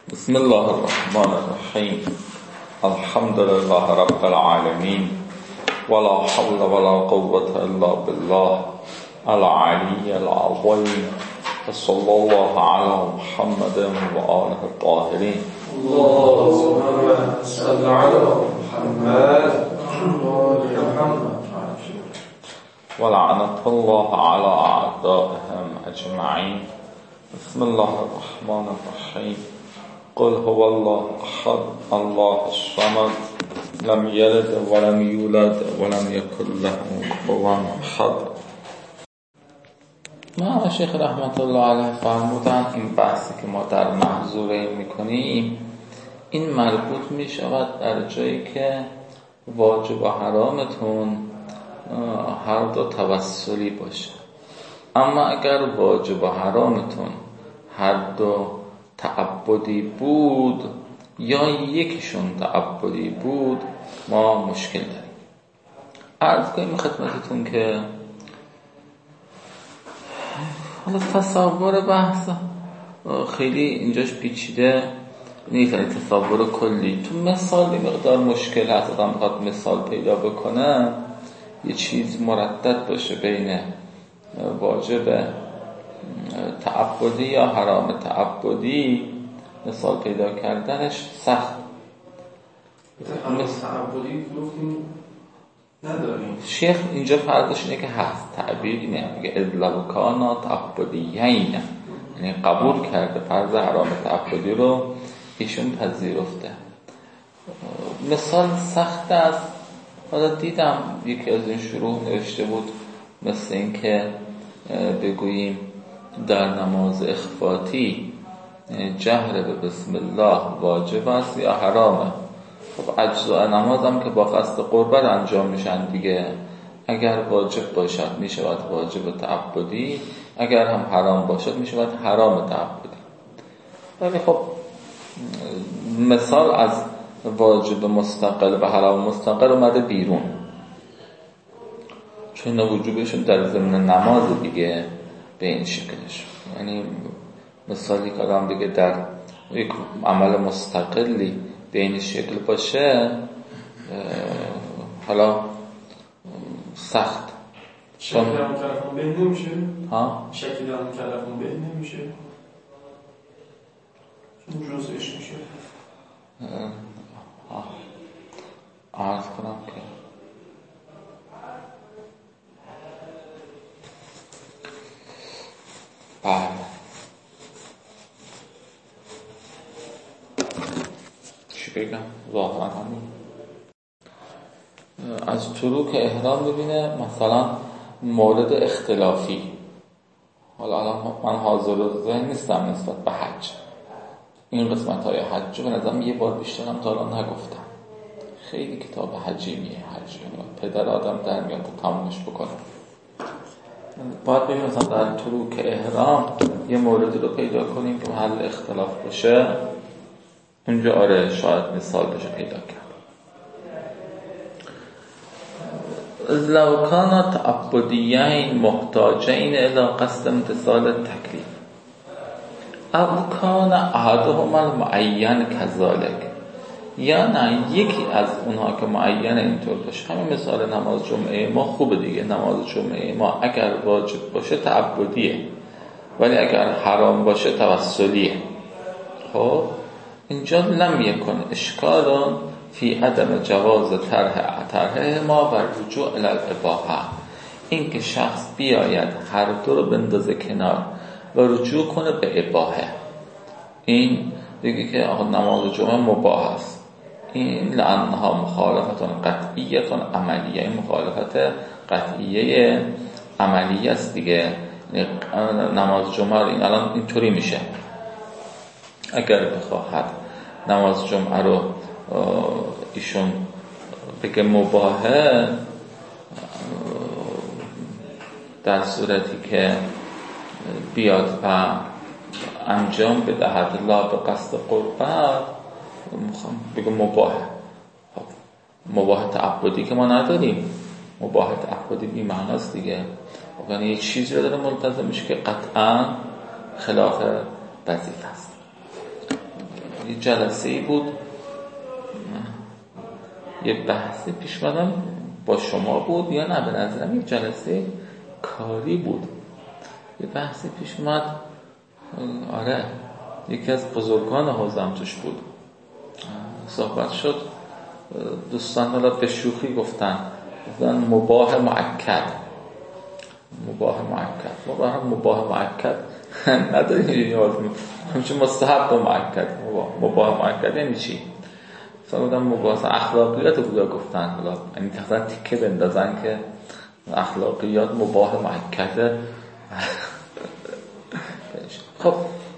بسم الله الرحمن الرحیم. الحمد لله رب العالمین ولا حول ولا قوة الا بالله العلی العظیم صلی الله علی محمد و آله الطاهرین. اللهم صل علی محمد و آل محمد ولعنة الله على أعدائهم أجمعين. بسم الله الرحمن الرحيم. قل هو الله أحد الله الصمد لم يلد ولم يولد ولم يكن له كفوا أحد. ما شیخ رحمت الله علیه فرمودن این بحثی که ما در محظوره میکنیم این مربوط میشود در جایی که واجب و حرامتون هر دو توسلی باشه. اما اگر واجب و حرامتون هر دو تعبدی بود یا یکیشون تعبدی بود ما مشکل داریم. عرض کنیم خدمتتون که حالا تصور بحث خیلی اینجاش پیچیده نیست، یعنی تصور کلی. تو مثال این مقدار مشکل هست. آدم میخواد مثال پیدا بکنه یه چیز مردد باشه بین واجب تعبدی یا حرام تعبدی، مثال پیدا کردنش سخت. حرام تعبدی گفتیم نداریم. شیخ اینجا فرضش اینه که هست، تعبیر اینه، میگه اذ کانا تعبدیین، یعنی قبول کرده فرض حرام تعبدی رو ایشون پذیرفته. مثال سخت است. حالا دیدم یکی از این شروح نوشته بود مثل این که بگوییم در نماز اخفاتی جهر به بسم الله واجب است یا حرامه. خب اجزاء نماز هم که با قصد قربت انجام میشن دیگه. اگر واجب باشد میشود واجب تعبدی، اگر هم حرام باشد میشود حرام تعبدی. ولی خب مثال از واجب مستقل و حرام مستقل اومده بیرون، چون وجوبشون در ضمن نماز دیگه به این شکلش. یعنی مثالی که آدم دیگه در یک عمل مستقلی به این شکل باشه حالا سخت. شکل هم کلفون به نمیشه؟ ها؟ شکل هم کلفون به نمیشه؟ چون جزءش میشه. عرض کنم که بله چی بگم؟ ظاهرا همین از طرق احرام ببینه مثلا مورد اختلافی. حالا الان من حاضر ذهن نیستم نسبت به حج. این قسمت های حج به نظرم یه بار بیشترم تا الان نگفتم. خیلی کتاب حجیمیه حج، پدر آدم در میاد تمامش بکنه. باید ببینیم مثلا در طرق احرام یه موردی رو پیدا کنیم که محل اختلاف باشه. اونجا آره شاید مثال بشه پیدا کرد. لو کانا تعبدیین محتاجین الی قصد امتثال تکلیف او کان احدهما المعین کذالک، یا نه یکی از اونها که معین اینطور باشه. همین مثال نماز جمعه ما خوبه دیگه. نماز جمعه ما اگر واجب باشه تعبدیه، ولی اگر حرام باشه توسلیه. خب اینجا لم یکن اشکال فی عدم جواز طرح ما و رجوع الی الاباحه. این که شخص بیاید هر دو رو بندازه کنار و رجوع کنه به اباحه، این دیگه که آقا نماز جمعه مباح است، این لانها مخالفت قطعیه عملیه. این مخالفت قطعیه عملیه است دیگه. نماز جمعه این الان اینطوری میشه. اگر بخواهد نماز جمعه رو ایشون بگه مباحه، در صورتی که بیاد و انجام بدهد لا به قصد قربت بگه مباحه. خب مباح تعبدی که ما نداریم، مباح تعبدی بی معناست دیگه. یعنی یک چیزی رو داره ملتزم میشه که قطعا خلاف وظیفه است. یه جلسه‌ای بود، یه بحثی پیش اومدم با شما بود یا نه، به نظرم یه جلسه کاری بود، یه بحثی پیش اومد. آره یکی از بزرگان حوزم توش بود، صحبت شد. دوستان حالا به شوخی گفتن مباح مؤکد. مباح مؤکد نداریم یاد می همچون مستحب و مؤکد. مباح مؤکد یعنی چی؟ مثلا بودم مباح اخلاقیات بودا گفتن، حالا یعنی تقریبا تیکه بندازن که اخلاقیات مباح مؤکده. خب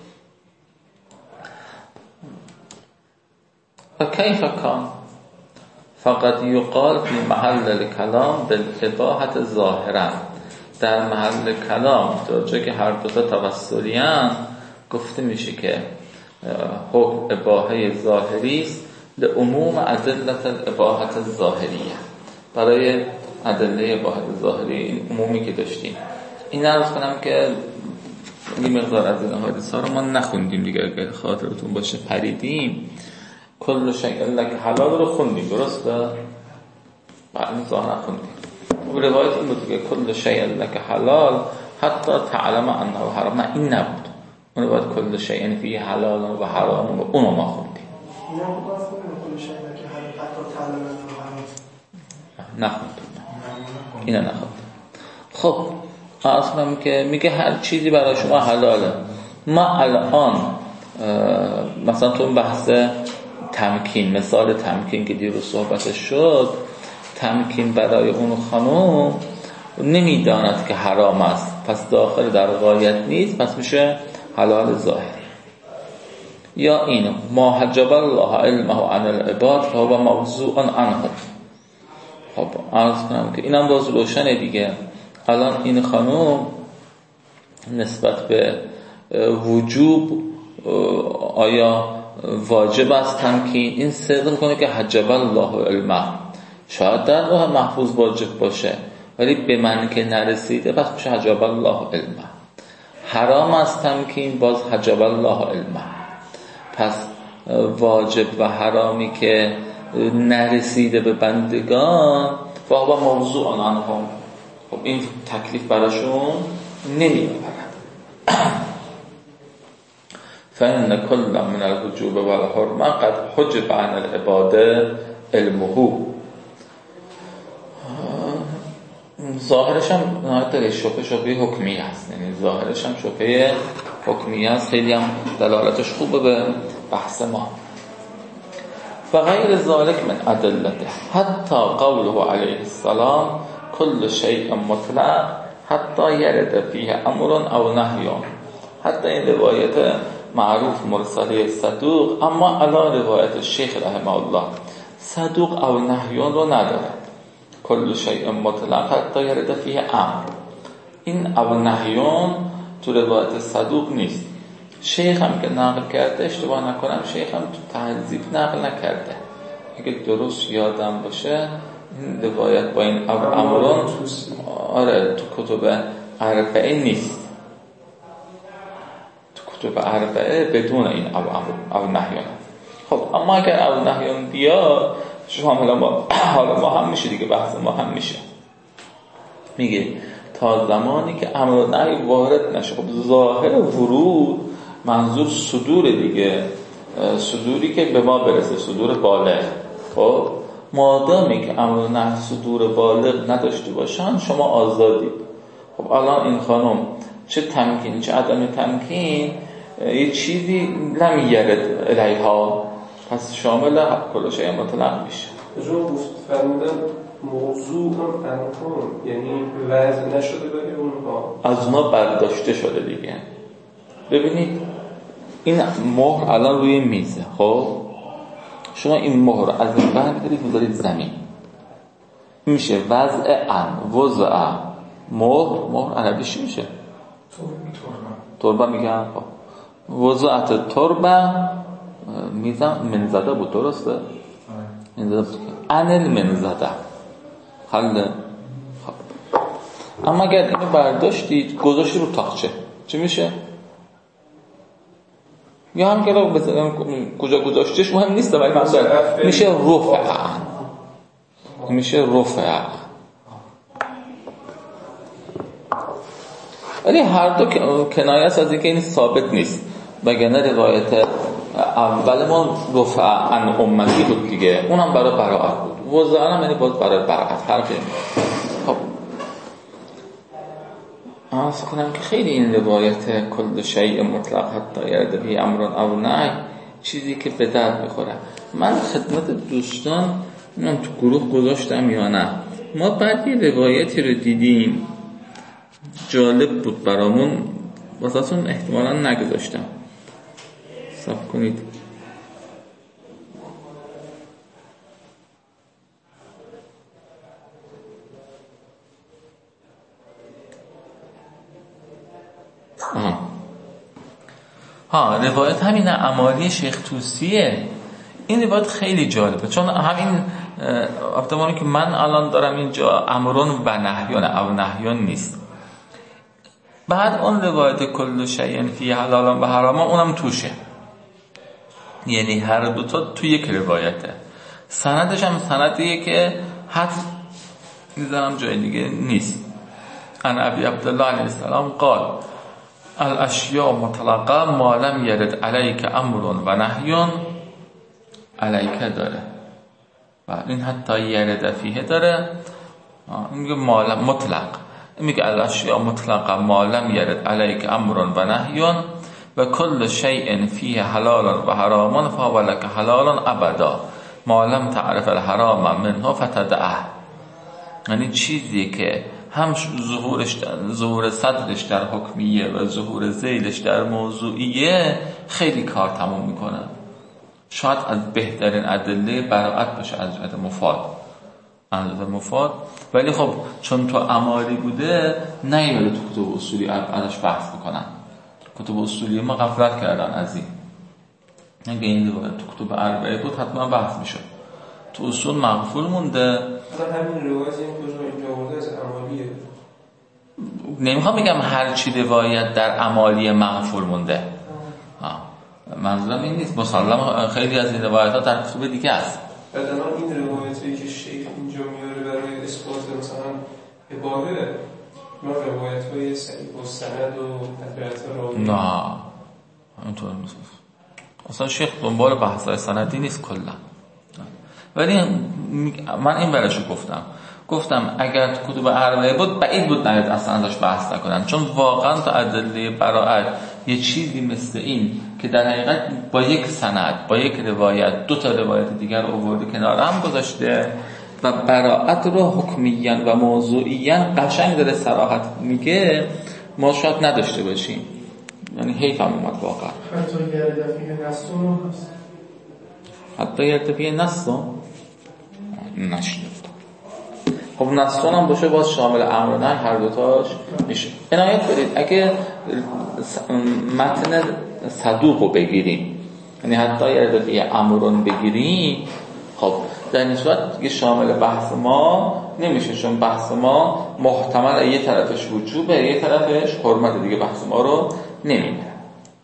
و کیف کان فقط یقال فی محل الکلام بالاباحة ظاهرا، در محل کلام در جایی که هر دوتا توسلی هستند گفته میشه که حکم اباحه ظاهری است لعموم ادله الاباحة الظاهریه، برای ادله اباحه ظاهری این عمومی که داشتیم. این عرض کنم که این مقدار از این حدیث ها رو ما نخوندیم دیگه، اگر خاطرتون باشه پریدیم. کل شیء لک حلال رو خوندیم، درسته؟ بعد ظاهرا خوندیم. و روایت این بود که کل شیء لک حلال حتی تعلم انه حرام. نه این نبود، اون روایت کل شیء فیه حلال و حرام و اونو ما خوندیم. کل شیء لک حلال حتی تعلم انه حرام نخوندیم، اینو نخوندیم. خب اصلا که میگه هر چیزی برای شما حلاله. ما الان مثلا تو بحث تمکین، مثال تمکین که دیروز صحبتش شد، تمکین برای اون خانم نمیداند که حرام است، پس داخل در غایت نیست، پس میشه حلال ظاهری. یا این ما حجب الله علمه عن العباد فهو موضوع عنه. خب عرض کنم که اینم باز روشنه دیگه. الان این خانم نسبت به وجوب آیا واجب است تمکین، این صدق کنه که حجب الله علمه، شاید در لوح محفوظ واجب باشه ولی به من که نرسیده پس میشه حجب الله علمه. حرام است تمکین، باز حجب الله علمه. پس واجب و حرامی که نرسیده به بندگان فهو موضوع عنهم، خب این تکلیف براشون نمیبرد. فإن كل من الوجوب والحرمه قد حجب عن العباده علمه. ظاهرش هم نهایت شبه حکمی هست، یعنی ظاهرش هم شبه حکمی هست، خیلی هم دلالتش خوبه به بحث ما. و غیر ذلك من ادلته حتی قوله علیه السلام کل شیء مطلق حتی یرد فیه امر او نهی. حتی این روایت معروف مرسله صدوق، اما علی روایت شیخ رحمه الله صدوق او نهیون رو نداره. کل شیء مطلق حتی یرد فیه امر، این او نهیون تو روایت صدوق نیست. شیخ هم که نقل کرده، اشتباه نکنم شیخ هم تو تهذیب نقل نکرده، اگه درست یادم باشه این روایت با این او امرون آره تو کتب اربعه نیست، تو کتب اربعه بدون این او امر او نهیون. خب اما اگر او نهیون بیاد شامل ما حالا ما هم میشه دیگه، بحث ما هم میشه. میگه تا زمانی که امر و نهی وارد نشه. خب ظاهر ورود منظور صدور دیگه، صدوری که به ما برسه، صدور بالغ. خب مادامی که امر و نهی صدور بالغ نداشته باشن شما آزادید. خب الان این خانم چه تمکین چه عدم تمکین یه چیزی لم یرد الیها، پس شامل کل شیء مطلق میشه. جو گفت فرمودن موضوع عنهم، یعنی وضع نشده برای اونها، از ما برداشته شده دیگه. ببینید این مهر الان روی میزه، خب شما این مهر از این برمی‌دارید میذارید زمین، میشه وضع وضع مهر عربیش میشه تربه میگن. وضعت تربه میزم منزده بود، درسته؟ منزده بود، انل منزده خلده. خب اما اگر اینو برداشتید گذاشتی رو تاقچه چی میشه؟ یا هم که مثلا کجا گذاشتش مهم نیست، ولی مثلا میشه رفع. ولی هر دو کنایه است از اینکه این ثابت نیست، وگرنه روایت اول ما رفع عن امتی بود دیگه، اونم برای براءت بود، وضع هم یعنی باز برای براءت فرقی نمیکنه. خب عرض کنم که خیلی این روایت کل شیء مطلق حتی یرد به امر او نهی چیزی که به درد بخوره. من خدمت دوستان اینم تو گروه گذاشتم یا نه، ما بعد یه روایتی رو دیدیم جالب بود برامون، واسهتون احتمالا نگذاشتم، صبر کنید. روایت همین اعمالی شیخ توسیه. این روایت خیلی جالبه، چون همین افتمانی که من الان دارم اینجا امرون و نهیون او نهیون نیست. بعد اون روایت کل شیء فی حلال و حرام اونم توشه، یعنی هر دوتا تو یک روایته. سندش هم سندیه که حتی میذارم جای دیگه نیست. ان ابی عبدالله علیه السلام قال الاشیاء مطلقه ما لم یرد علیک امر و نهی علیک داره، و این حتی یرد فیه داره. میگه مطلق، میگه الاشیاء مطلقه ما لم یرد علیک امر و نهی و کل شیء فیه حلال و حرام فهو لک حلال ابدا ما لم تعرف الحرام منه فتدعه. یعنی چیزی که هم ظهور صدرش در حکمیه و ظهور ذیلش در موضوعیه خیلی کار تموم میکنه. شاید از بهترین ادله براءت باشه از جهت مفاد، ولی خب چون تو اماری بوده نیومده تو کتب اصولی ازش بحث بکنن. کتب اصولی ما غفلت کردن از این. اگه این روایت تو کتب اربعه بود حتما بحث میشد. تو اصول مغفول مونده. همین روایت اینجا آورده از امالیه. نمیخوام بگم هر چی روایت در امالی مغفول مونده. منظورم این نیست، مسلم خیلی از این روایت‌ها در کتب دیگه است. بعد این روایتی که شیخ اینجا میاره برای اثبات مثلا عباره ما روایت‌های صحیح و سند و تفریحات راوی نه اینطور نیست. اصلا شیخ دنبال بحث‌های سندی نیست کلا. ولی من این براشو گفتم اگر تو کتب اربعه بود بعید بود نهید اصلا ازش بحث نکنن، چون واقعا تو ادله براءت یه چیزی مثل این که در حقیقت با یک سند با یک روایت دو تا روایت دیگر آورده کنار هم گذاشته و براءت رو حکمیاً و موضوعیاً قشنگ داره صراحت میگه، ما شاید نداشته باشیم. یعنی حیف هم اومد واقعا. حتی یرتفیه نستو نشنید. خب نستون هم باشه باز شامل امر و نهی هر دوتاش میشه. عنایت بدید اگه متن صدوق رو بگیریم، یعنی حتی یرتفیه امرون بگیریم، خب در این صورت دیگه شامل بحث ما نمیشه، چون بحث ما محتمل یه طرفش وجوبه یه طرفش حرمت، دیگه بحث ما رو نمیگیره.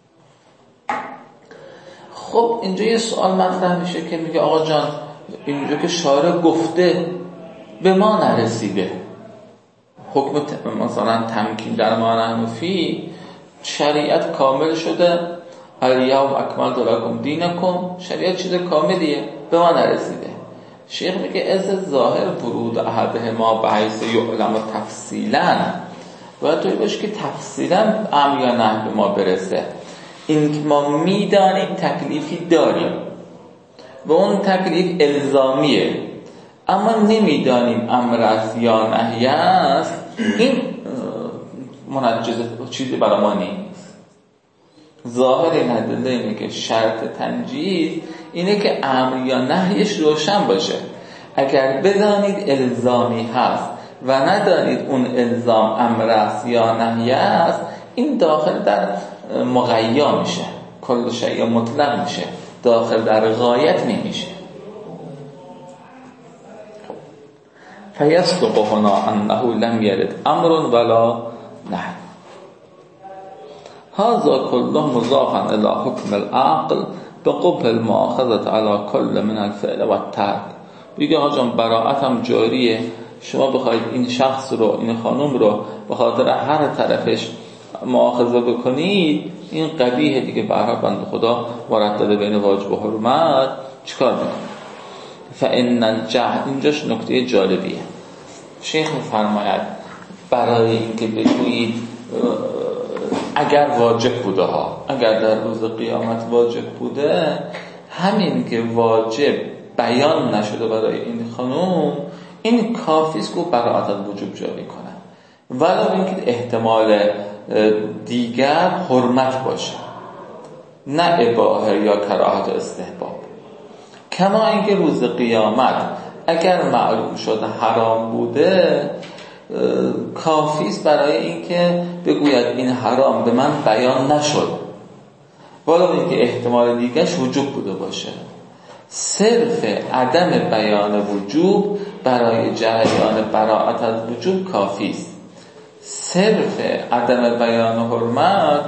خب اینجا یه سوال مطرح میشه که میگه آقا جان اینجا که شارع گفته به ما نرسیده، حکم مثلا تمکین در معنی فی شریعت کامل شده، الیوم اکملت لکم دینکم، شریعت چیز کاملیه به ما نرسیده. شیخ میگه از ظاهر ورود احدهما به حیث یعلم تفصیلا، باید توی باشه که تفصیلا امر یا نهی به ما برسه. این که ما میدانیم تکلیفی داریم و اون تکلیف الزامیه، اما نمیدانیم امر است یا نهی است، این منجز چیزی برای ما نیست. ظاهر این ادله اینه که شرط تنجیز اینه که امر یا نهیش روشن باشه. اگر بدانید الزامی هست و ندانید اون الزام امر است یا نهی است، این داخل در مغیا میشه، کل شیء مطلق میشه، داخل در غایت نمیشه. فیصدق هنا انه لم یرد امر ولا نهی. هذا كله مضافا الى حکم العقل به قبح المؤاخذة على كل من الفعل و الترک. بگه آقا جان براءت هم جاریه، شما بخواید این شخص رو، این خانم رو به خاطر هر طرفش مؤاخذه بکنید، این قبیحه دیگه. به هر حال بنده خدا مردد بین واجب و حرمت چیکار میکنه؟ فإن الجهل، اینجاش نکته جالبیه. شیخ میفرماید برای اینکه بگویید اگر واجب بوده ها، اگر در روز قیامت واجب بوده، همین که واجب بیان نشده برای این خانوم، این کافیست که براءت از وجوب جاری کنه، ولو اینکه احتمال دیگر حرمت باشه، نه اباحه یا کراهت و استحباب. کما اینکه روز قیامت اگر معلوم شده حرام بوده، کافیست برای اینکه بگوید این حرام به من بیان نشد، ولو اینکه احتمال دیگرش وجوب بوده باشه. صرف عدم بیان وجوب برای جریان براءت از وجوب کافیست. صرف عدم بیان حرمت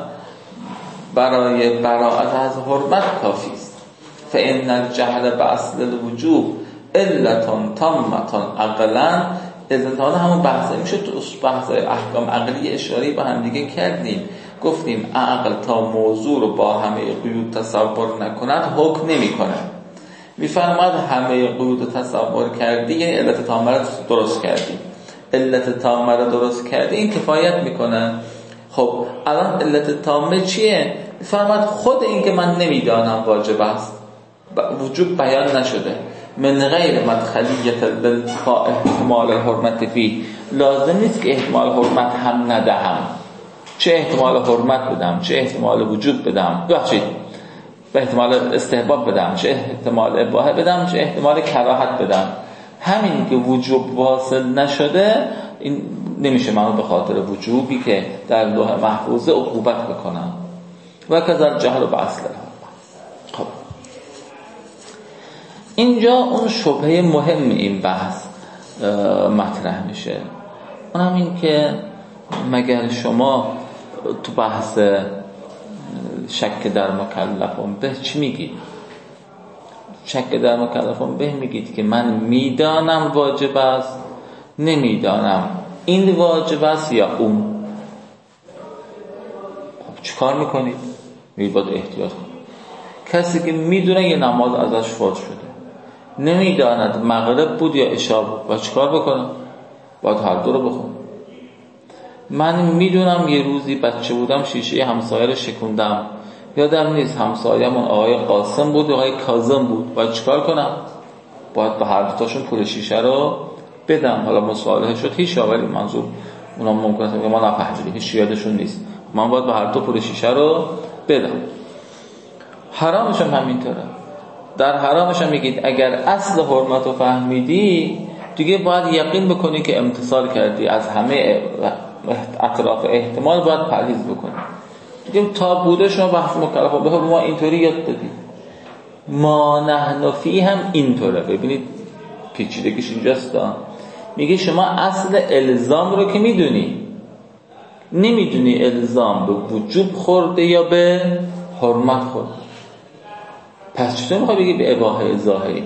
برای براءت از حرمت کافیست. فإن الجهل بأصل الوجوب علة تامة عقلا. علتان همون بحثه میشه تو بحث احکام عقلی اشاری با هم دیگه کردیم. گفتیم عقل تا موضوع رو با همه قیود تصور نکند حکم نمی کنه. میفرماد همه قیود تصور کردی یعنی علت تامه رو درست کردی. علت تامه رو درست کردی این کفایت میکنه. خب الان علت تامه چیه؟ میفرماد خود این که من نمیدانم واجب است، وجوب بیان نشده، من غیر مدخلیت للقاء احتمال الحرمت فی، لازم نیست که احتمال حرمت هم ندهم. چه احتمال حرمت بدم، چه احتمال وجوب بدم، ببخشید به احتمال استحباب بدم، چه احتمال اباحه بدم، چه احتمال کراهت بدم، همین که وجوب واصل نشده این نمیشه منو به خاطر وجوبی که در لوح محفوظه عقوبت بکنم. و کذا جهل و اصل. خب اینجا اون شبهه مهم این بحث مطرح میشه، اونم این که مگر شما تو بحث شک در مکلفون به چی میگید؟ شک در مکلفون به میگید که من میدانم واجب است، نمیدانم این واجب است یا اون. خب چیکار میکنید؟ میگید باید احتیاط کنید. کسی که میدونه یه نماز ازش فوت شده، نمیداند مغرب بود یا عشاء بود، باید چیکار بکنم؟ باید هر دو رو بخونم. من میدونم یه روزی بچه بودم شیشه همسایه رو شکوندم، یادم نیست همسایه‌مون آقای قاسم بود یا آقای کاظم بود، باید چیکار کنم؟ باید به هر دوتاشون پول شیشه رو بدم. حالا مصالحه شد هیچ، ولی منظور اونا ممکنه که ما نفهمیدیم، هیچ یادشون نیست، من باید به هر دو پول شیشه رو بدم. حرامش هم همینطوره. در حرامش هم میگید اگر اصل حرمت رو فهمیدی دیگه باید یقین بکنی که امتثال کردی، از همه اطراف احتمال باید پرهیز بکنی دیگه. تا بوده شما بحث مکلف به ما اینطوری یاد دادید، ما نحن فی هم اینطوره. ببینید پیچیدگیش اینجاست. میگه شما اصل الزام رو که میدونی، نمیدونی الزام به وجوب خورده یا به حرمت خورده. پس چطور میخوای بگی به اباحه ظاهری؟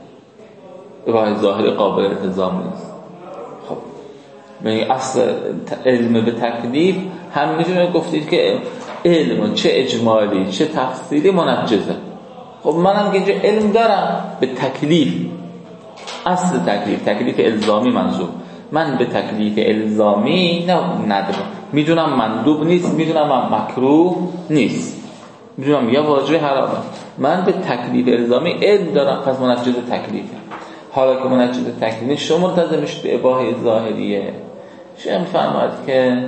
اباحه ظاهری قابل التزام نیست. خب یعنی اصل علم به تکلیف هم میتونه گفتید که علم چه اجمالی چه تفصیلی منجزه. خب منم که اینجا علم دارم به تکلیف، اصل تکلیف الزامی منظور، من به تکلیف الزامی ندارم، میدونم مندوب نیست، میدونم مکروه نیست، میدونم یا واجب حرامه، من به تکلیف الزامی علم دارم، پس منجز تکلیفه. حالا که منجز تکلیف شما مرتضی میشید به اباحه ظاهریه، شما میفهمید که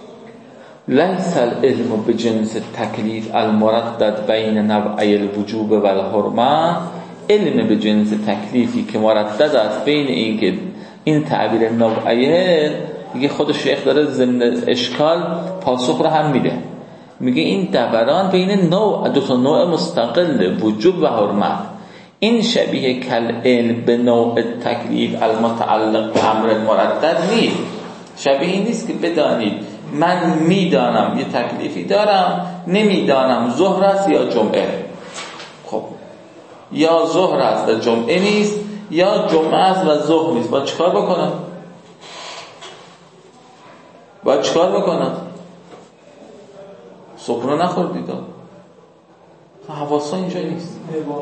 لیس العلم بجنس تکلیف المردد بین نوعی الوجوب و الحرمه. علم به جنس تکلیفی که مردد است بین این که این تعبیر نوعیه، دیگه خود شیخ داره ضمن اشکال پاسخ رو هم میده، میگه این دوران بین دو تا نوع مستقل وجوب و حرمت، این شبیه کل علم به نوع تکلیف المتعلق به امر مردد نیست. شبیه این نیست که بدانید من میدانم یه تکلیفی دارم، نمیدانم ظهر است یا جمعه. خب یا ظهر است و جمعه نیست، یا جمعه است و ظهر نیست. باید چیکار بکنم؟ صبح رو نخوردید، حواسا اینجا نیست.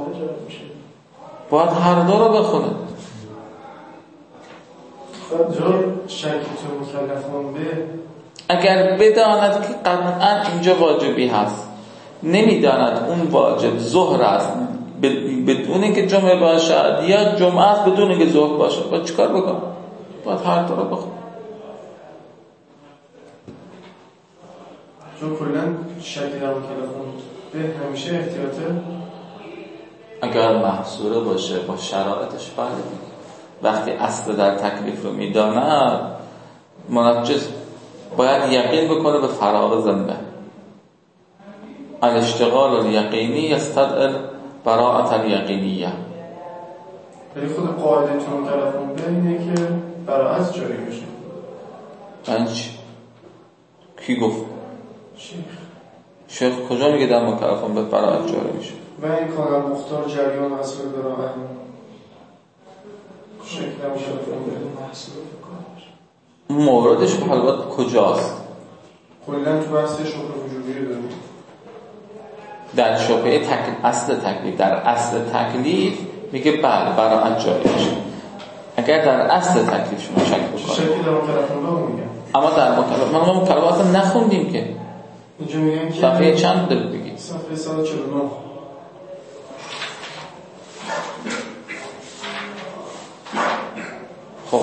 باید هر دو رو بخونه. اگر بداند که قطعا اینجا واجبی هست، نمیداند اون واجب ظهر است بدون اینکه جمعه باشد یا جمعه است بدون اینکه ظهر باشد، باید چیکار بکنم؟ باید هر دو رو بخونه. چون کلن شکل در مکلفون به همیشه احتیاطه. اگر محصوره باشه با شرایطش بله. وقتی اصل در تکلیف رو میداند، منجز باید یقین بکنه به فراغ ذمه. الاشتغال الیقینی یستدعی براءة الیقینیه. ولی خود قاعدتون مکلفون به اینه که براءت جاری بشه. یعنی چی؟ کی گفت؟ شیخ کجا میگه در مکلفون به براءت جاری میشه؟ و این کانال مختار جریان اصل براءت شکل مکلفون به موردش به حلوات کجاست؟ کلن تو بحث شبه وجوبی داریم. در شبه اصل تکلیف، در اصل تکلیف میگه بله براءت جاری میشه. اگر در اصل تکلیف شما شک بکنید شکل در مکلفون رو میگم. اما در مکلف ما مکلفات نخوندیم که. اینجا میگن که صفحه چند دارید بگید؟ صفحه 149. خب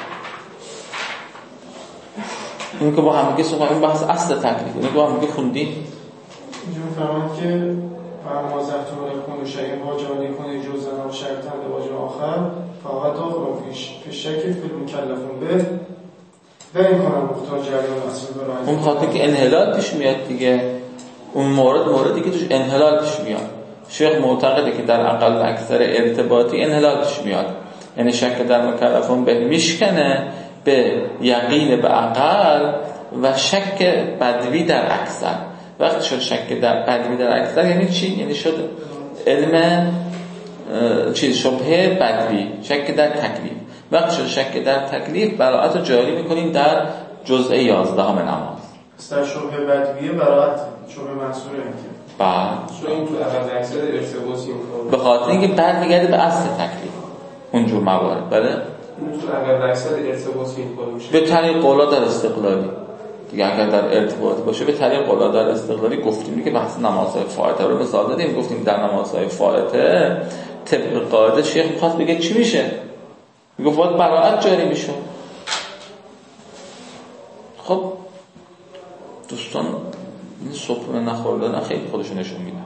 این که با هم دیگه این بحث اصل تکلیف، این که با هم دیگه خوندیم. اینجا میفهمند که فرما زفتون لکن و شیء واجبا کنه جزءا و شرطا لواجب آخر فقط داخل فی شک فی المکلفون به و این کنم مختار جریان اصل براءت. اون خاطر که انحلال پیش میاد دیگه. اون موردی که توش انحلال پیش میاد. شیخ معتقده که در اقل اکثر ارتباطی انحلال پیش میاد، یعنی شک در مکلفون به میشکنه به یقین به اقل و شک بدوی در اکثر. وقتی شد شک در بدوی در اکثر یعنی چی؟ یعنی شد علم شبهه بدوی، شک در تکلیف. وقتی شد شک در تکلیف براءت رو جاری میکنیم در جزء 11 نماز. در شبهه بدویه براءت شبهه منصوره انتیم. بله. چون این تو اقل اکثر ارتباطی میکنه. به خاطر اینکه برمیگرده به اصل تکلیف. اونجور موارد. بله؟ این تو اقل اکثر ارتباطی میشه. به طریق قولا در استقلالی. دیگه اگر در ارتباط باشه به طریق قولا در استقلالی گفتیم که بحث نمازهای فائته رو مثال دادیم. گفتیم در نمازهای فائته طبق قاعده شیخ می‌خواست بگه چی میشه؟ میگفت باید براءت جاری میشه. خب دوستان این صبحونه نخوردن خیلی خودشون نشون میدن.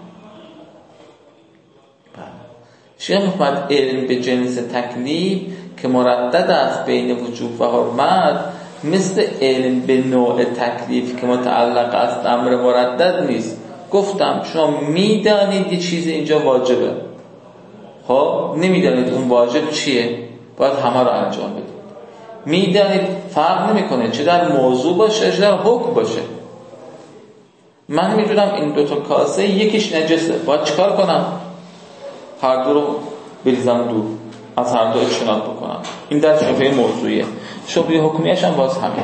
شیخ محمد علم به جنس تکلیف که مردد است بین وجوب و حرمت مثل علم به نوع تکلیف که متعلق است امر مردد نیست. گفتم شما میدانید یه چیز اینجا واجبه، خب نمیدانید اون واجب چیه، باید همه رو انجام بدید. میدانید فرق نمیکنه چه در موضوع باشه چه در حکم باشه. من میدونم این دوتا کاسه یکیش نجسه، باید چیکار کنم؟ هر دو رو بریزم دور، از هر دو اجتناب بکنم. این در شبهه موضوعیه. شبهه حکمیش هم باز همین.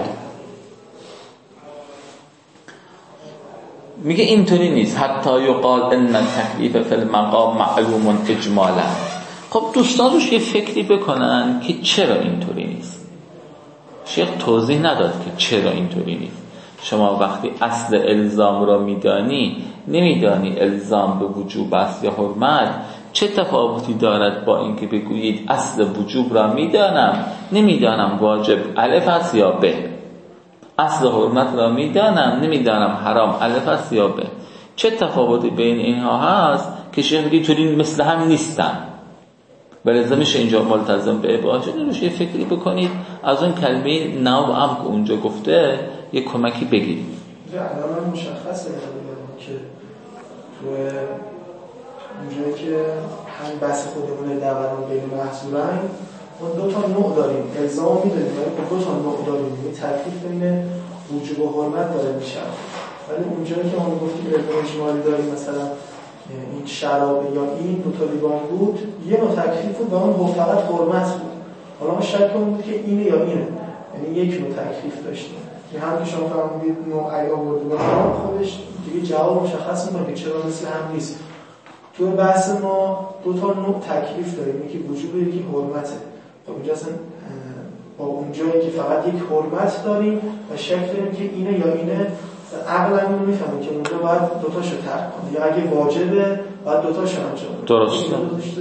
میگه اینطوری نیست. حتی یقال ان التکلیف فی المقام معلوم اجمالا. خب دوستان روش یه فکری بکنن که چرا اینطوری نیست. شیخ توضیح نداد که چرا اینطوری نیست. شما وقتی اصل الزام را میدانی، نمیدانی الزام به وجوب است یا حرمت، چه تفاوتی دارد با اینکه بگویید اصل وجوب را میدانم، نمیدانم واجب الف است یا ب. اصل حرمت را میدانم، نمیدانم حرام الف است یا ب. چه تفاوتی بین اینها هست که شیخ میگه طوری مثل هم نیستن. ولذا میشه اینجا ملتزم به باشه. روش یه فکری بکنید، از اون کلمه نوع که اونجا گفته یه کمکی بگیرید. الان مشخصه که تو اونجایی که هم بحث خودمون دوران بین محصولین ما دو تا نوع داریم. الزام میدونیم ولی دو تا نوع داریم. یه تفریق بین وجوب و حرمت داره میشه. ولی اونجایی که ما گفتیم علم اجمالی داریم، مثلا این شراب یا این دو تا لیوان بود، یه نوع تکلیف بود و اون فقط حرمت بود. حالا ما شکمون بود که اینه یا اینه، یعنی یک نوع تکلیف داشتیم. هم که شما فرمودید نوعی آورده خودش دیگه جواب مشخص میکنه که چرا مثل هم نیست. تو بحث ما دو تا نوع تکلیف داریم، یکی وجوب یکی حرمته. خب اینجا اصلا با اونجایی که فقط یک حرمت داریم و شک داریم که اینه یا اینه، عقلمون میفهمه که اونجا باید دوتاشو ترک کنه، یا اگه واجبه باید دوتاشو انجام بده. درسته.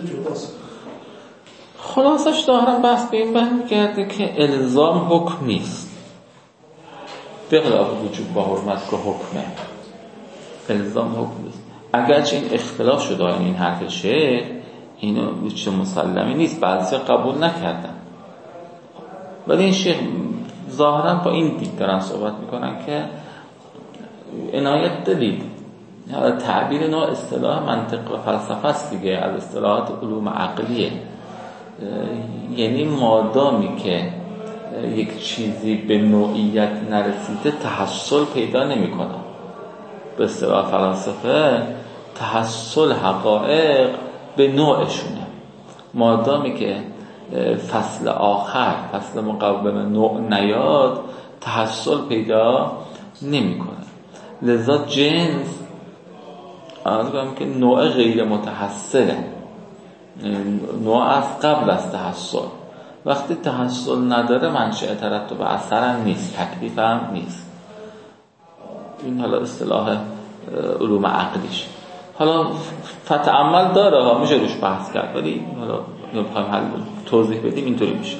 خلاصش دارم بحث به این برمیگرده که الزام حکم نیست، به خلاف وجوب با حرمت که حکمه. الزام حکم نیست. اگرچه این اختلاف شده این حرف شعر، اینو چه مسلمی نیست، بعضی قبول نکردن، ولی این شیخ ظاهرا با این دید دارن صحبت میکنن که عنایت دارید، تعبیر نوع اصطلاح منطق و فلسفه است دیگه، از اصطلاحات علوم عقلیه. یعنی مادامی که یک چیزی به نوعیت نرسیده تحصل پیدا نمیکنه. به اصطلاح فلسفه تحصل حقایق به نوعشونه. مادامی که فصل آخر، فصل مقابل نوع نیاد، تحصل پیدا نمیکنه. لذا جنس از گفتم که نوع غیر متحصله، نوع از قبل از تحصل. وقتی تحصل نداره منشأ ترتب اثر هم نیست، تکلیف هم نیست. این حالا اصطلاح علوم عقلیش. حالا فتعمل داره ها، میشه روش بحث کرد، ولی حالا نمیخوایم حل توضیح بدیم، اینطوری میشه.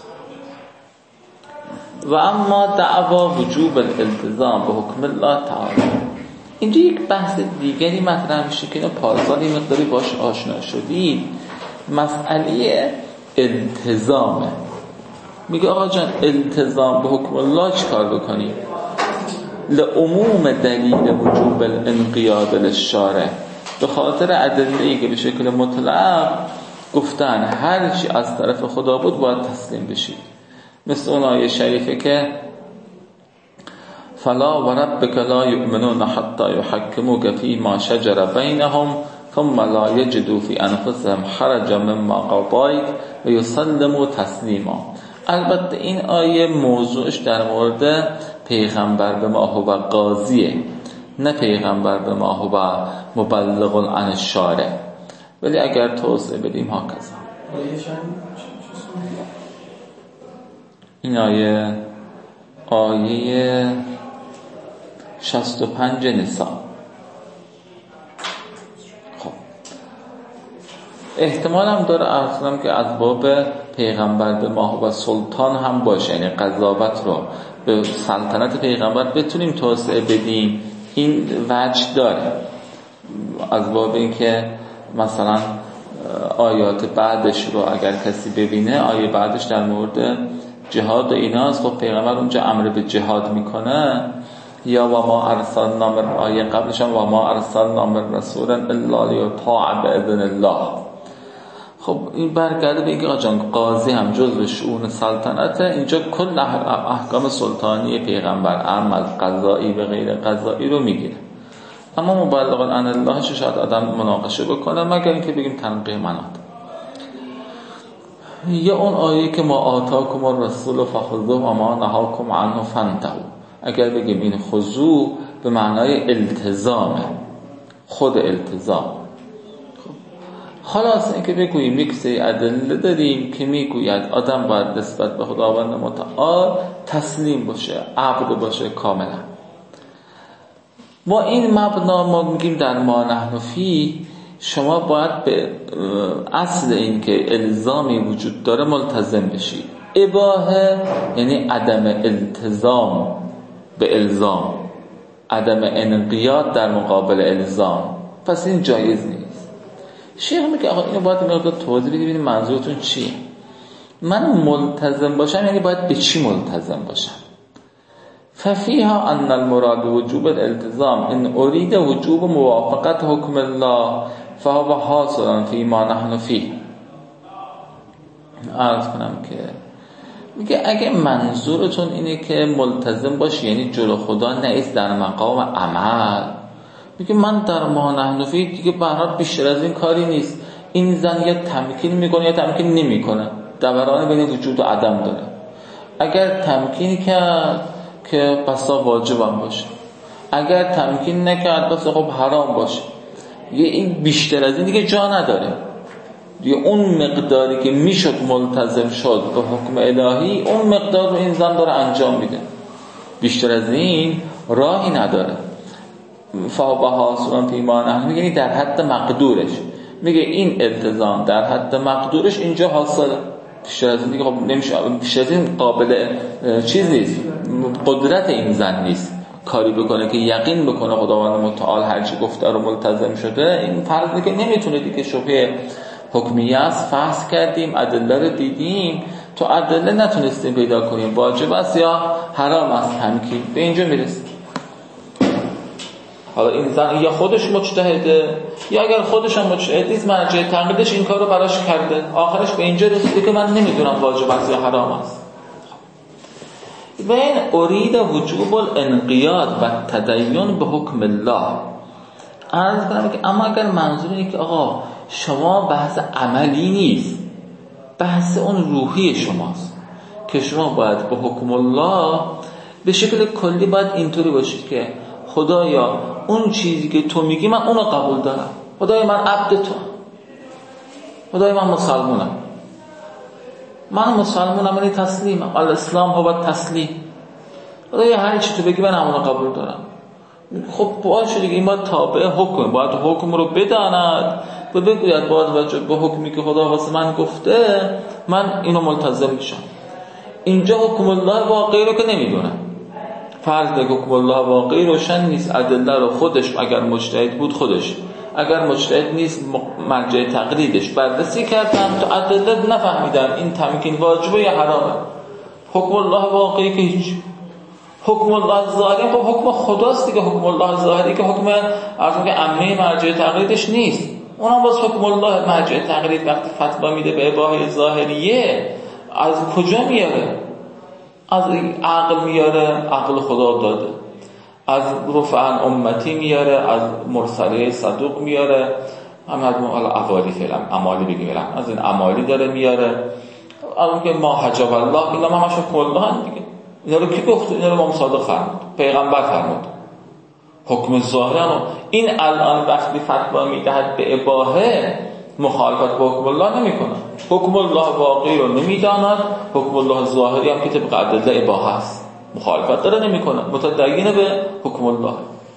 و اما دعوا وجوب الالتزام به حکم الله تعالی، اینجا یک بحث دیگری مطرح میشه که پارسال این مقداری باش آشنا شدید. مسئله التزامه. میگه آقا جان التزام به حکم الله چیکار بکنی؟ لعموم دلیل وجوب الانقیاد للشارع، به خاطر ادله‌ای که به شکل مطلق گفتن هر چی از طرف خدا بود باید تسلیم بشید. مثل اون آیه شریفه که فلا وربک لا یؤمنون حتی یحکموک فیما شجر بینهم ثم لا یجدوا فی انفسهم حرجا مما قضیت و یسلموا تسلیما. البته این آیه موضوعش در مورد پیغمبر به ما هو قاضیه، نه پیغمبر به ما هو مبلغ عن الشارع. ولی اگر توضیح بدیم ها کذا. این آیه 65 نساء. خب احتمال هم داره اصلا که از باب پیغمبر به ما و سلطان هم باشه، یعنی قضاوت رو به سلطنت پیغمبر بتونیم توسعه بدیم. این وجه داره از باب این که مثلا آیات بعدش رو اگر کسی ببینه، آیه بعدش در مورد جهاد ایناست، خب پیغمبر اونجا امر به جهاد میکنه. یا و ما ارسلنا من، آیه قبلش هم و ما ارسلنا من رسولا الا لیطاع باذن الله. خب این برگرده به اینکه آجان قاضی هم جزء شؤون سلطنته. اینجا کل احکام سلطانی پیغمبر، عمل قضایی و غیر قضایی رو میگیره. اما مبلغ عن الله شاید آدم مناقشه بکنه، مگر اینکه بگیم تنقیح منات. یا اون آیه که ما آتاکم الرسول فخذوه و ما نهاکم عنه فانتهوا، اگر بگیم این خضوع به معنای التزامه، خود التزام. خلاص اینکه بگوییم یک سری ادله داریم که میگوید آدم باید نسبت به خداوند متعال تسلیم باشه، عبد باشه کاملا. با این مبنا ما میگیم در ما نحن فی، شما باید به اصل این که الزامی وجود داره ملتزم بشید. اباحه یعنی عدم التزام به الزام، عدم انقیاد در مقابل الزام، پس این جایز نیست. شیخ میگه آقا اینو باید مقدار توضیح بدید ببینید منظورتون چیه. من ملتزم باشم یعنی باید به چی ملتزم باشم؟ ففیها ان المراد وجوب الالتزام ان اريد وجوب موافقت حکم الله فهو حاصل فيما نحن فيه. عرض کنم که میگه اگه منظورتون اینه که ملتزم باشی یعنی جلو خدا نیست در مقام عمل، میگه من در ما نحن فیه دیگه برات بیشتر از این کاری نیست. این زن یا تمکین میکنه یا تمکین نمیکنه، دوران بین وجود و عدم داره. اگر تمکین کرد که پسا واجبم باشه، اگر تمکین نکرد پسا خب حرام باشه. یه این بیشتر از این دیگه جا نداره. دیگه اون مقداری که میشد ملتزم شد به حکم الهی، اون مقدار رو این زن داره انجام میده، بیشتر از این راهی نداره. فابها سوان پیمانه میگه در حد مقدورش، میگه این التزام در حد مقدورش اینجا حاصله، بیشتر از این دیگه خب نمیشه. بیشتر از این قابل چیز نیست، قدرت این زن نیست کاری بکنه که یقین بکنه خداوند متعال هر چی گفته رو ملتزم شده. این فرضی که نمیتونه دیگه، شبهه حکمیه است. فحص کردیم، ادله رو دیدیم، تو ادله نتونستیم پیدا کنیم واجب است یا حرام است تمکین، به اینجا میرسیم. حالا این زن یا خودش مجتهده یا اگر خودش هم مجتهد نیست، مرجع تقلیدش این کار رو براش کرده، آخرش به اینجا رسیده که من نمیدونم واجب است یا حرام است. و این ارید وجوب الانقیاد و تدین به حکم الله. عرض کنم که اما اگر منظور اینه که آقا شما بحث عملی نیست، بحث اون روحی شماست که شما باید به حکم الله به شکل کلی باید اینطوری باشید که خدایا اون چیزی که تو میگی من اونو قبول دارم، خدایا من عبد تو، خدایا من مسلمونم، من مسلمونم، یعنی تسلیمم، الاسلام هو تسلیم، خدایا هر چی تو بگی من همونو قبول دارم. خب باشه دیگه، این باید تابع حکم، باید حکم رو بداند و بگوید باید وجه به حکمی که خدا واسه من گفته من اینو ملتزم میشم. اینجا حکم الله واقعی رو که نمیدونم، فرض حکم الله واقعی روشن نیست، ادله رو خودش اگر مجتهد بود خودش، اگر مجتهد نیست مرجع تقلیدش بررسی کردن تو ادله نفهمیدن این تمکین واجبه یا حرامه. حکم الله واقعی که هیچ. حکم الله ظاهری خب حکم خداست دیگه، حکم الله ظاهری که حکم از که عمه مرجع تقلیدش نیست، اونم باز حکم الله مرجع تقلید وقتی فتوا میده به اباحه ظاهریه از کجا میاره؟ از عقل میاره، عقل خدا داده، از رفعن امتی میاره، از مرسله صدوق میاره، هم از اوالی فعلا امالی بگیم فعلا از این امالی داره میاره، از که ما حجب الله اینا همش حکم الله هم دیگه. اینا رو کی گفت؟ اینا رو امام صادق فرمود، پیغمبر فرمود. حکم ظاهر این الان وقتی فتوا میدهد به اباحه مخالفت با حکم الله نمیکنه، حکم الله واقعی رو نمیداند، حکم الله ظاهری هم که طبق ادله اباحه است مخالفت داره نمیکنه، متدین به حکم الله.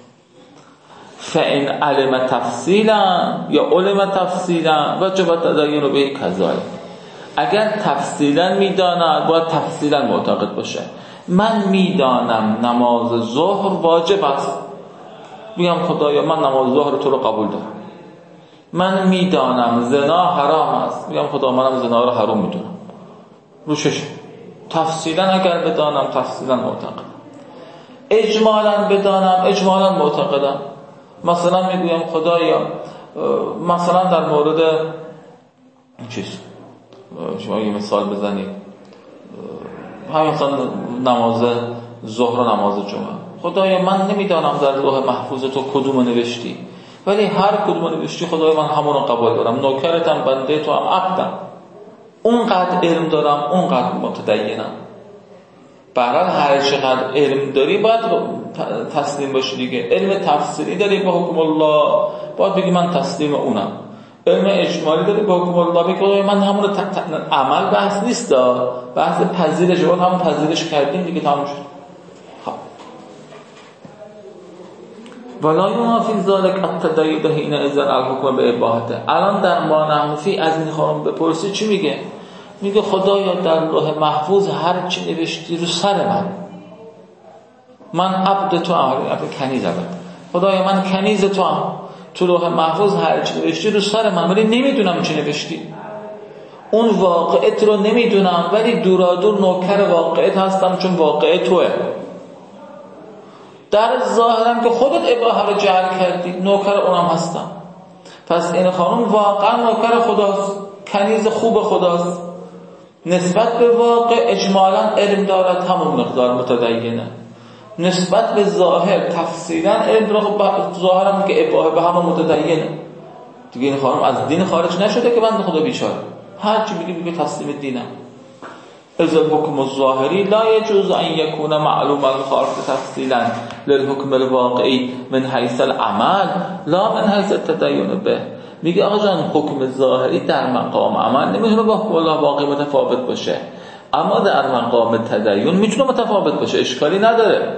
فإن علم تفصیلا یا علم تفصیلا وجب تدین به کذالک. اگر تفصیلا میداند باید تفصیلا معتقد باشه. من میدانم نماز ظهر واجب است، میگم خدایا من نماز ظهر تو رو قبول دارم. من میدانم زنا حرام است، میگم خدا منم زنا رو حرام میدونم. روشش تفصیلا اگر بدانم تفصیلا معتقدم، اجمالا بدانم اجمالا معتقدم. مثلا میگویم خدایا مثلا در مورد چیز شما یه مثال بزنید، همین مثلا نماز ظهر و نماز جمعه، خدایا من نمیدانم در لوح محفوظ تو کدوم نوشتی، ولی هر کدوم نوشتی خدایا من همون رو قبول دارم، نوکرتم، بنده تو هم، عبدم، اونقدر علم دارم، اونقدر متدینم. برحال هر چقدر علم داری باید تسلیم باشی دیگه. علم تفصیلی داری به حکم الله باید بگی من تسلیم اونم، علم اجمالی داری به حکم الله بگی من همون عمل بحث نیست، بحث پذیرش، باید همون پذیرش کردیم دیگه تمام شد. ولا ينافي ذلك التدين حينئذ الحكم بإباحته. الان در ما نحن فی از این خانم بپرسی چی میگه؟ میگه خدایا در لوح محفوظ هر چی نوشتی رو سر من عبد تو هم، عبد کنیز عبد، خدایا من کنیز تو هم، تو لوح محفوظ هر چی نوشتی رو سر من، ولی نمیدونم چی نوشتی، اون واقعیت رو نمیدونم، ولی دورادور نوکر واقعیت هستم چون واقعیت توه. در ظاهرم که خودت اباحه رو جعل کردی، نوکر اونم هستم. پس این خانم واقعا نوکر خداست، کنیز خوب خداست، نسبت به واقع اجمالا علم دارد همون مقدار متدینه، نسبت به ظاهر تفصیلا علم داره. ظاهر هم که اباحه به همون متدینه دیگه. این خانم از دین خارج نشده که بنده خدا بیچاره هر چی میگه تسلیم دینم. از الحکم الظاهری لا يجوز ان يكون معلوم الخالق تفصیلا للحکم الواقعی من حیث العمل لا من حیث التدین به. میگه آقا جان حکم ظاهری در مقام عمل نمیتونه با حکم الله واقعی متفاوت باشه، اما در مقام تدین میتونه متفاوت باشه، اشکالی نداره.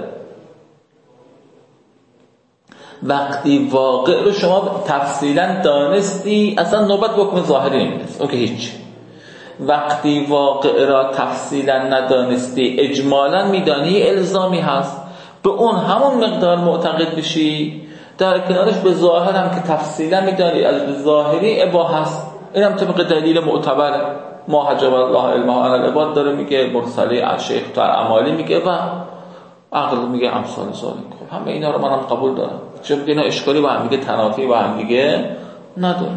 وقتی واقع رو شما تفصیلا دانستی اصلا نوبت به حکم ظاهری نمیرسه، اون که هیچ. وقتی واقع را تفصیلا ندانستی اجمالا میدانی الزامی هست به اون همون مقدار معتقد بشی، در کنارش به ظاهر هم که تفصیلا میدانی از ظاهری اباحه هست. این هم طبق دلیل معتبر ما حجب الله علمه علی العباد داره میگه، مرسله شیخ در اعمالی میگه و عقل میگه امثال ذالک. خب همه اینا رو منم قبول دارم، چون اینا اشکالی با هم دیگه تنافی با هم دیگه نداره.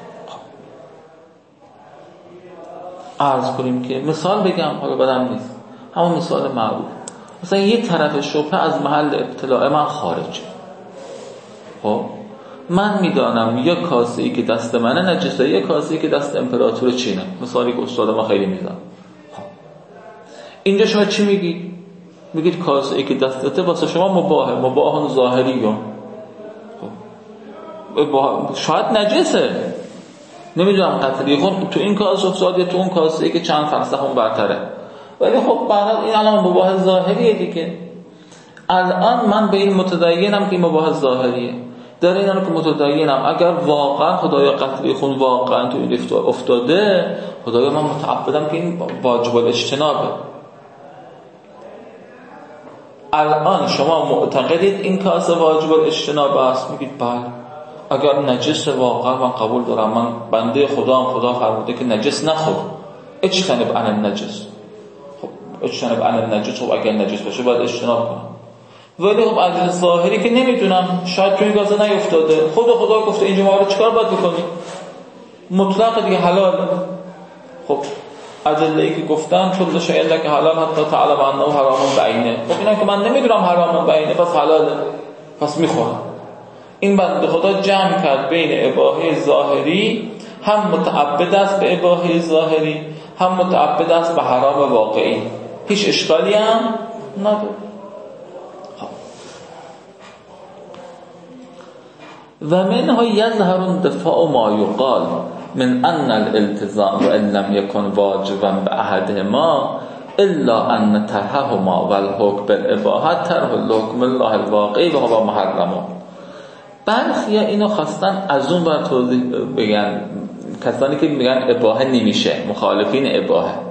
عرض کنیم که مثال بگم، حالا بدم نیست، همون مثال معروف. مثلا یه طرف شبهه از محل ابتلاع من خارج. خب من میدانم یک کاسه‌ای که دست منه نجسه، یک کاسه‌ای که دست امپراتور چینه، مثالی که استاد ما خیلی میزنه. خب اینجا شما چی میگید؟ میگید کاسه‌ای که دستته واسه شما مباهه، مباهن ظاهریه. خب شاید نجسه، نمیدونم قطعی خب تو این کاسه افتاد یا تو اون کاسه‌ای که چند فرسخ اون برتره، ولی خب بعد این الان مباح ظاهریه دیگه. الان من به این متدینم که این مباح ظاهریه، در این که متدینم اگر واقعا خدایا قطعی خون واقعا تو این افتاده، خدایا من متعبدم که این واجب الاجتنابه. الان شما معتقدید این کاسه واجب الاجتناب است، میگید بله. اگر نجس واقعا من قبول دارم، من بنده خدا فرموده که نجس نخور، اجتنب عن النجس. خب اجتنب عن النجس، خب اگر نجس باشه باید اجتناب کنم. ولی خب از ظاهری که نمیدونم، شاید تو این کاسه نیفتاده، خدا گفته اینجا ما رو چیکار باید بکنیم؟ مطلق دیگه حلال. خب ادله‌ای که گفتن کل شیء لک حلال حتی تعلم انه حرام بعینه. خب اینا که من نمیدونم حرام بعینه پس حلاله، پس میخورم. این بنده خدا جمع کرد بین اباحه ظاهری، هم متعبد است به اباحه ظاهری، هم متعبد است به حرام واقعی. هیچ اشکالی هم نداره. و منها یظهر دفاع ما یقال من ان الالتزام و ان لم یکن واجبا به احدهما الا ان ترههما و الحکم بالاباحه ترح الحکم الله الواقعی و هو محرم. برخی اینو خواستن از اون بر توضیح بگن، کسانی که میگن اباحه نمیشه، مخالفین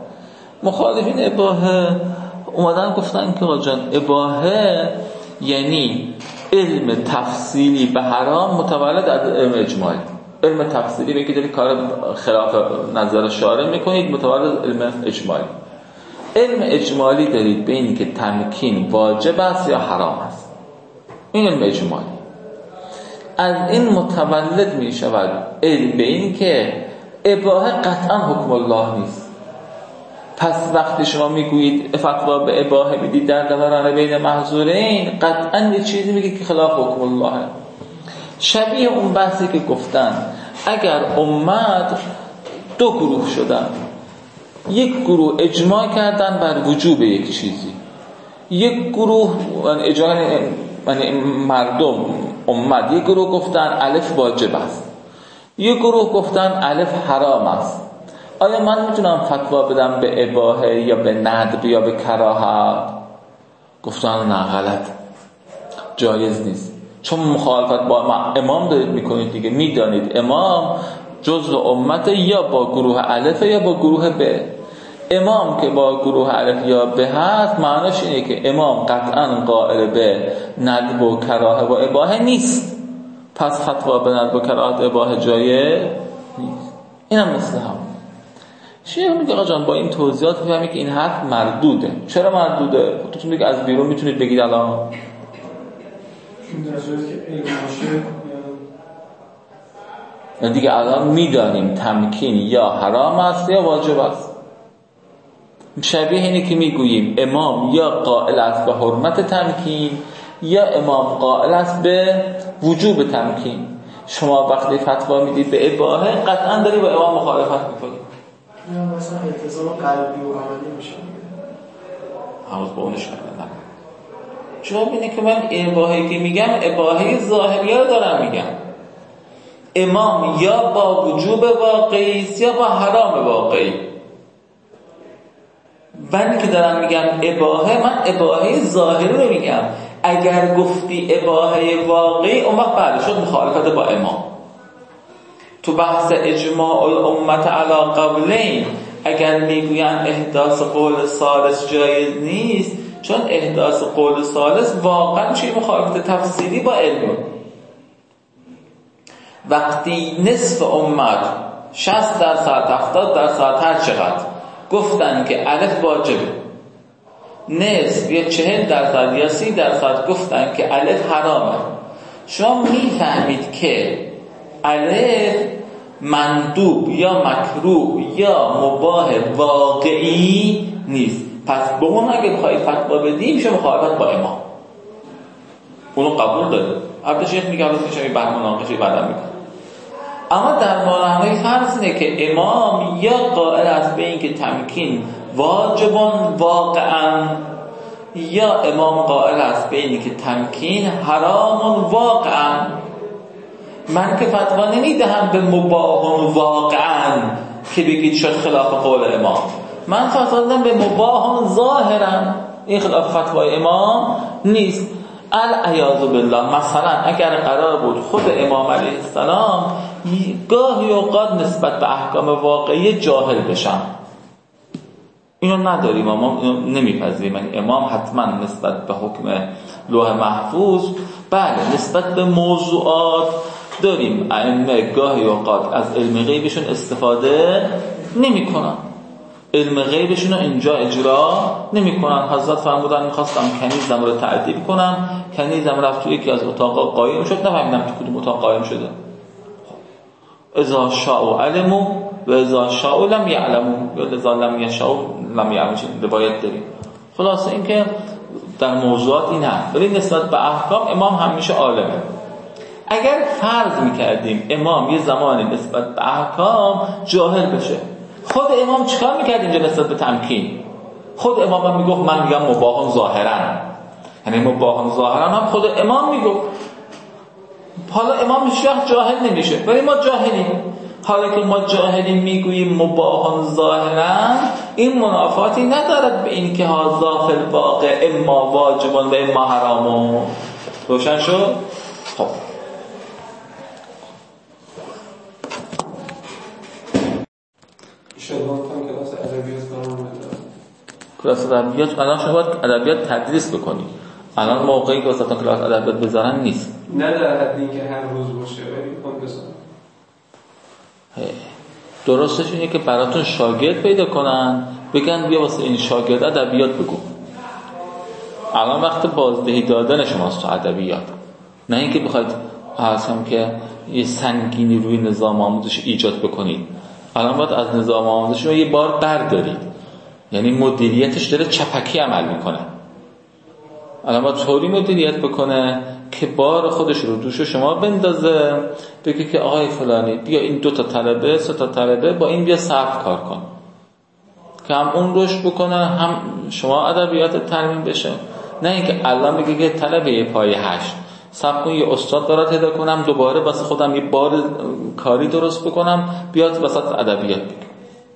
اباحه اومدن گفتن که آجان اباحه یعنی علم تفصیلی به حرام متولد از علم اجمالی. علم تفصیلی به که داری کار خلاف نظر شارع میکنید متولد علم اجمالی. علم اجمالی دارید به این که تمکین واجب است یا حرام است، این علم اجمالی. از این متولد می شود علم به این که اباحه قطعا حکم الله نیست. پس وقتی شما میگویید فتوا به اباحه میدید در دوران بین محظورین، قطعا یه چیزی میگه که خلاف حکم الله. شبیه اون بحثی که گفتن اگر امت دو گروه شدن، یک گروه اجماع کردن بر وجوب یک چیزی، یک گروه یعنی مردم امت، یک گروه گفتن الف واجب است، یک گروه گفتن الف حرام است. آیا من میتونم فتوا بدم به اباحه یا به ندب یا به کراهت؟ گفتن نه، غلط، جایز نیست، چون مخالفت با امام دارید میکنید دیگه. میدانید امام جزء امت یا با گروه الف یا با گروه ب. امام که با گروه الف یا به هست معناش اینه که امام قطعا قائل به ندب و کراهه و اباحه نیست، پس فتوا به ندب و کراهت اباحه جایز نیست. اینم مثل هم شیخ میگه آقا جان با این توضیحات میفهمی که این حرف مردوده. چرا مردوده؟ خودتون دیگه از بیرون میتونید بگید الان دیگه الان میدانیم تمکین یا حرام است یا واجب است. شبیه اینه که میگوییم امام یا قائل است به حرمت تمکین یا امام قائل است به وجوب تمکین. شما وقتی فتوا میدید به اباحه قطعا داری با امام مخالفت میکنید. یا مثلا التزام قلبی و عملی میشه همون با اونش کردن. جواب اینه که من اباحه‌ای که میگم اباحه ظاهریه رو دارم میگم. امام یا با وجوب واقعی است یا با حرام واقعی. من که دارم میگم اباحه، من اباحه ظاهری رو میگم. اگر گفتی اباحه واقعی اون وقت بعد شد مخالفت با امام. تو بحث اجماع الامت علی قولین اگر میگوین احداث قول ثالث جایز نیست، چون احداث قول ثالث واقعا چه مخالفت تفسیری با علم. وقتی نصف امت 60%، 70%، هر چقدر گفتن که الف واجبه، نصف یا 40% یا 30% گفتن که الف حرامه، شما میفهمید که الف مندوب یا مکروه یا مباح واقعی نیست. پس به اون اگه بخواید فتوا بدیم شما مخالفت با امام، اونو قبول داره. البته شیخ میگه البته میشه بعد مناقشه بعدم میکنه. اما در معنای فرض اینه که امام یا قائل است به این که تمکین واجبون واقعا، یا امام قائل است به این که تمکین حرامون واقعا. من که فتوا نمیدهم به مباح واقعا که بگید شد خلاف قول امام، من فتوا دادم به مباح ظاهرا، این خلاف فتوای امام نیست. العیاذ بالله مثلا اگر قرار بود خود امام علیه السلام گاهی اوقات نسبت به احکام واقعی جاهل بشن، اینو نداریم، ما نمیپذیریم. یعنی امام حتما نسبت به حکم لوح محفوظ، بله نسبت به موضوعات داریم ائمه گاهی اوقات از علم غیبشون استفاده نمیکنن، علم غیبشون رو اینجا اجرا نمیکنن. حضرت فرمودن میخواستم کنیزم رو تعذیب کنم، کنیزم رفت تو یکی از اتاقا قایم شد، نفهمیدم تو کدوم اتاق قایم شده. اذا شاء علموا و اذا شاء لم يعلموا یا اذا لم يشاء لم يعلموا، روایت داریم. خلاصه این که در موضوعات این هست، ولی نسبت به احکام امام همیشه عالمه. اگر فرض میکردیم امام یه زمانی نسبت به احکام جاهل بشه، خود امام چیکار میکرد اینجا نسبت به تمکین؟ خود امام هم میگفت من میگم مباح ظاهرا، یعنی مباح ظاهرا هم خود امام میگفت. حالا امام هیچ وقت جاهل نمیشه، ولی ما جاهلیم. حالا که ما جاهلیم میگوییم مباح ظاهرا، این منافاتی ندارد به این که هذا فی الواقع اما واجب و اما حرام. روشن شد؟ خب کلاس ادبیات الان شما باید ادبیات تدریس بکنی. الان موقعی که واسه کلاس ادبیات بذارن نیست. نه در حد اینکه هر روز باشه، ولی خود بذارن. درستش اینه که براتون شاگرد پیدا کنن، بگن بیا واسه این شاگرد ادبیات بگو. الان وقت بازدهی دادن شماست تو ادبیات، نه اینکه بخواید اصلا که یه سنگینی روی نظام آموزش ایجاد بکنید. الان باید از نظام آموزش رو یه بار بردارید، یعنی مدیریتش داره چپکی عمل میکنه. الان باید طوری مدیریت بکنه که بار خودش رو دوش شما بندازه، بگه که آقای فلانی بیا این 2 تا طلبه 3 تا طلبه با این بیا صرف کار کن، که هم اون رشد بکنه هم شما ادبیات ترمیم بشه. نه اینکه الان بگه که طلبه پای 8 صبر کن یه استاد برات پیدا کنم، دوباره واسه خودم یه بار کاری درست بکنم بیاد وسط ادبیات بگم.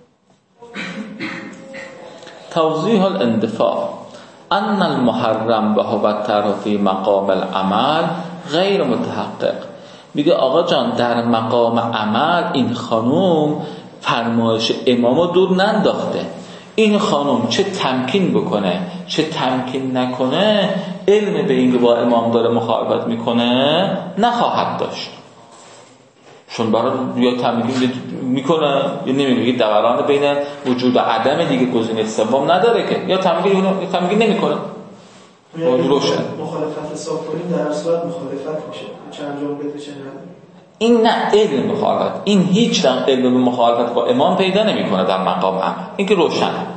توضیح الاندفاع ان المحرم به هو فی مقام العمل غیر متحقق. میگه آقا جان در مقام عمل این خانوم فرمایش امامو دور ننداخته. این خانم چه تمکین بکنه چه تمکین نکنه، علم به این با امام داره مخالفت میکنه نخواهد داشت. چون برای یا تمکین میکنه یا نمیگه، دوران بین وجود و عدم دیگه گزینه سوم نداره که یا تمکین نمیکنه. روشن مخالفت حساب کنیم در صورت مخالفت میشه، چه انجام بده چه نداره. این نه علم مخالفت، این هیچ علم مخالفت با امام پیدا نمیکنه در مقام عمل. این که روشن. من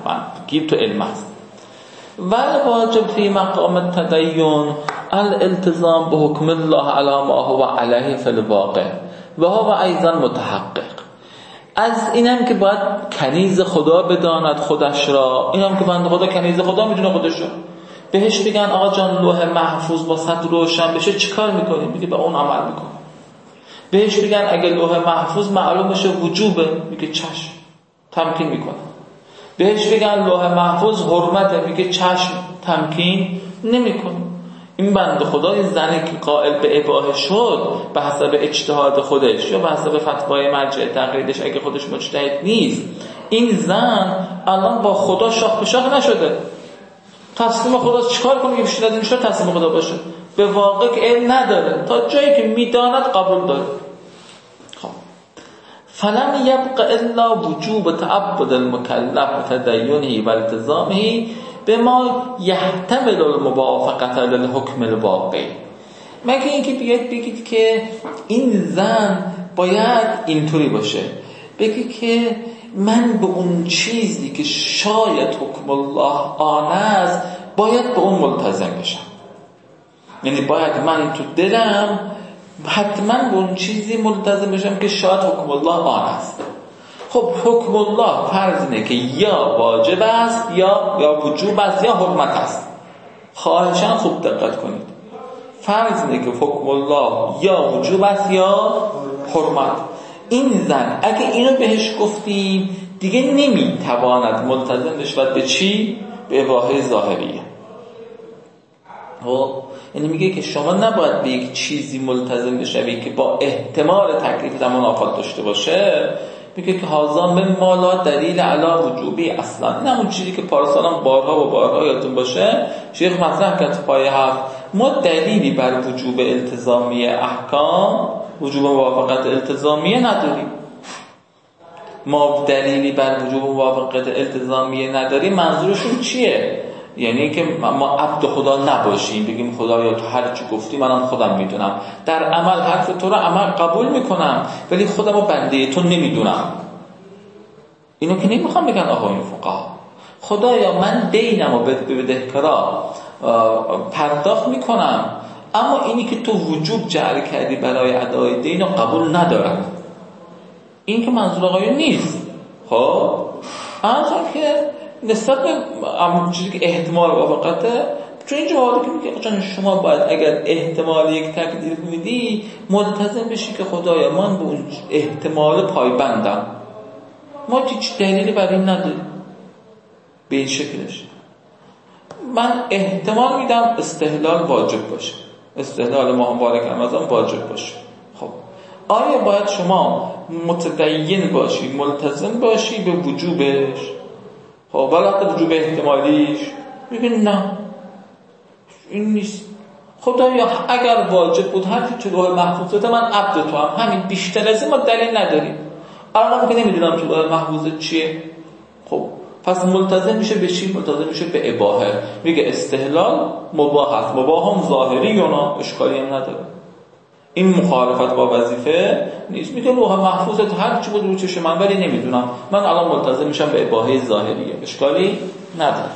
گیر تو علم هست. والواجب فی مقام التدین الالتزام به حکم الله علی ما هو علیه فی الواقع و هو ایضا متحقق. از اینم که باید کنیز خدا بداند خودش را، اینم که بنده خدا کنیز خدا میدونه خودش را. بهش بگن آقا جان لوح محفوظ با صد روشن بشه چیکار میکنی؟ میگه به اون عمل میکنم. بهش بگن اگه لوح محفوظ معلوم بشه وجوبه، میگه چشم، تمکین میکنه. بهش بگن لوح محفوظ حرمته، میگه چشم، تمکین نمیکنه. این بنده خدای زنی که قائل به اباحه شد به حسب اجتهاد خودش یا به حسب فتوای مرجع تقلیدش، اگه خودش مجتهد نیست، این زن الان با خدا شاخ به شاخ نشده. تسلیم خدا چیکار کنه؟ یه شده نمیشه تسلیم خدا باشه. به واقع علم نداره، تا جایی که میداند قبول داره. خب فلم یبق الا وجوب تعبد المکلف تدینه و التزامه بما یحتمل الموافقت للحکم الواقع. مگه اینکه بیاید بگید که این زن باید اینطوری باشه، بگید که من به اون چیزی که شاید حکم الله آن است باید به اون ملتزم بشم. یعنی باید من تو دلم حتما به اون چیزی ملتزم بشم که شاید حکم الله آن است. خب حکم الله فرض اینه که یا واجب است یا وجوب است یا حرمت است. خواهشاً خوب دقت کنید. فرض اینه که حکم الله یا وجوب است یا حرمت. این زن اگه اینو بهش گفتیم دیگه نمیتواند ملتزم بشود به چی؟ به اباحه ظاهریه. یعنی میگه که شما نباید به یک چیزی ملتزم بشوی که با احتمال تکلیف در منافات داشته باشه. میگه که هازا من مالا دلیل علی وجوبی اصلا. این همون چیزی که پارسالان بارها و بارها یادتون باشه شیخ مطرح کرد پای 7. ما دلیلی بر وجوب التزامی احکام، وجوب موافقت التزامیه نداریم. ما دلیلی بر وجوب موافقت التزامیه نداریم منظورشون چیه؟ یعنی که ما عبد خدا نباشیم، بگیم خدایا تو هر چی گفتی منم خودم میدونم، در عمل حرف تو رو عمل قبول میکنم ولی خودم رو بنده تو نمیدونم. اینو که نمیخوام بگن آقایون فقها. خدایا من دینم و به بدهکارا پرداخت میکنم، اما اینی که تو وجوب جعل کردی برای ادای دین رو قبول ندارم. این که منظور آقایون نیست. خب اصلا که نسبت به همون چیزی که احتمال موافقته، چون این جوابی که میگه چون شما باید اگر احتمال یک تقدیر میدی ملتزم بشی که خدایا من به اون احتمال پایبندم، ما هیچ دلیلی برای این نداریم. به این شکلش من احتمال میدم استحلال واجب باشه، استحلال ماه مبارک رمضان واجب باشه. خب آیا باید شما متدین باشی، ملتزم باشی به وجوبش؟ خب ولی حتی وجوب احتمالیش میگه نه این نیست. خدایا اگر واجب بود حرفی تو لوح محفوظه من عبد تو هم، همین بیشتر از این ما دلیل نداریم. الان که نمیدونم تو لوح محفوظه چیه. خب پس ملتزم میشه به چی؟ ملتزم میشه به اباحه. میگه استحلال مباح است، مباح هم ظاهری یا نه، اشکالی هم نداره. این مخالفت با وظیفه نیست. میگه لوح محفوظه هر چی بود رو چشم من ولی نمیدونم، من الان ملتزم میشم به اباحه ظاهریه، اشکالی نداره.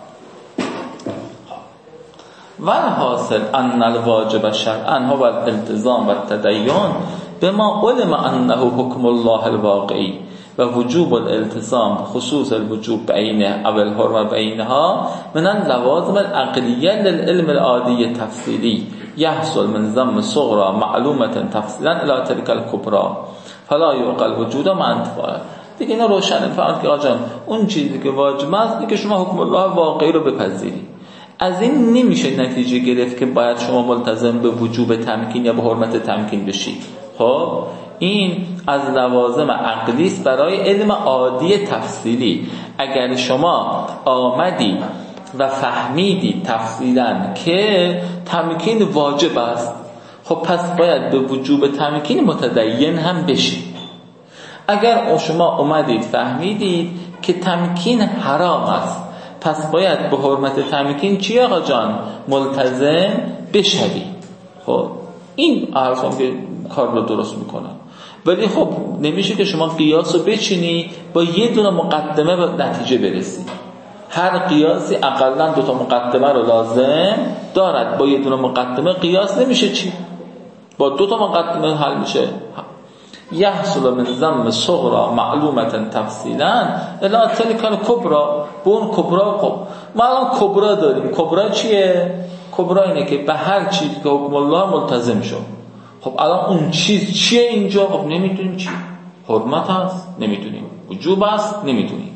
و حاصل ان الواجب شرعا هو الالتزام و التدین بما علم انه حکم الله الواقعی و وجوب الالتزام خصوص الوجوب بعینه او الحرمه بعینها من اللوازم العقلیه للعلم العادی تفصیلی یحصل من ضم صغرى معلومه تفصیلا الى تلك الكبرى فلا يعقل وجود منطقه. دیگه اینا روشن فهمید که آجان اون چیزی که واجب است که شما حکم الله واقعی رو بپذیری. از این نمیشه نتیجه گرفت که باید شما ملتزم به وجوب تمکین یا به حرمت تمکین بشید. خب این از لوازم عقلی است برای علم عادی تفصیلی. اگر شما آمدی و فهمیدی تفصیلا که تمکین واجب است، خب پس باید به وجوب تمکین متدین هم بشید. اگر شما اومدید فهمیدید که تمکین حرام است، پس باید به حرمت تمکین چی آقا جان؟ ملتزم بشوی. خب این حرفم که کار رو درست میکنه. ولی خب نمیشه که شما قیاس رو بچینی با یه دونه مقدمه به نتیجه برسی. هر قیاسی اقلا 2 مقدمه رو لازم دارد. با یه دونه مقدمه قیاس نمیشه چی؟ با 2 مقدمه حل میشه. یحصل من ضم صغرا معلومه تفصیلا الا تلک الکبرا. به اون کبرا، خب ما الان کبرا داریم. کبرا چیه؟ کبرا اینه که به هر چیزی که حکم الله ملتزم شد. خب الان اون چیز چیه اینجا؟ خب نمیدونیم چی. حرمت هست؟ نمیدونیم. وجوب هست؟ نمیدونیم.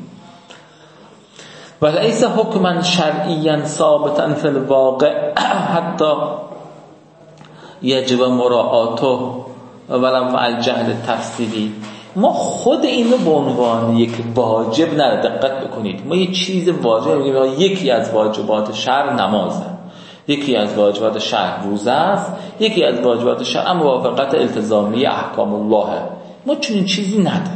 وليس حکما شرعیا ثابتا فی الواقع حتی یجب مراعاته ولو مع الجهل تفصیلی. ما خود اینو به عنوان یک واجب نه، دقت بکنید، ما یه چیز واجب میگیم. یکی از واجبات شرع نمازه، یکی از واجبات شرع روزه است، یکی از واجبات شرع موافقت التزامی احکام الله. ما چنین چیزی نداریم.